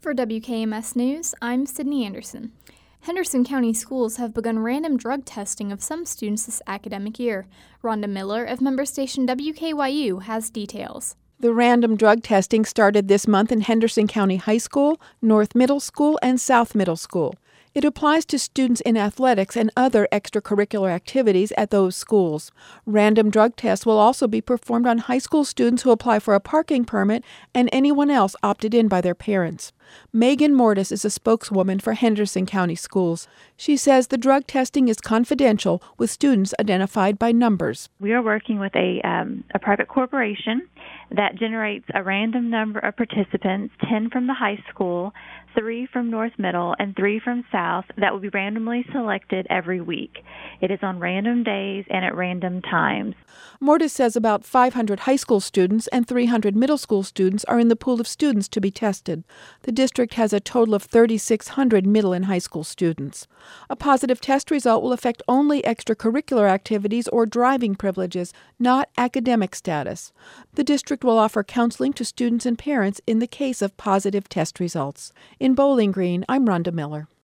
For WKMS News, I'm Sydney Anderson. Henderson County Schools have begun random drug testing of some students this academic year. Rhonda Miller of member station WKYU has details. The random drug testing started this month in Henderson County High School, North Middle School, and South Middle School. It applies to students in athletics and other extracurricular activities at those schools. Random drug tests will also be performed on high school students who apply for a parking permit and anyone else opted in by their parents. Megan Mortis is a spokeswoman for Henderson County Schools. She says the drug testing is confidential, with students identified by numbers. We are working with a private corporation that generates a random number of participants, 10 from the high school, 3 from North Middle, and 3 from South, that will be randomly selected every week. It is on random days and at random times. Mortis says about 500 high school students and 300 middle school students are in the pool of students to be tested. The district has a total of 3,600 middle and high school students. A positive test result will affect only extracurricular activities or driving privileges, not academic status. The district will offer counseling to students and parents in the case of positive test results. In Bowling Green, I'm Rhonda Miller.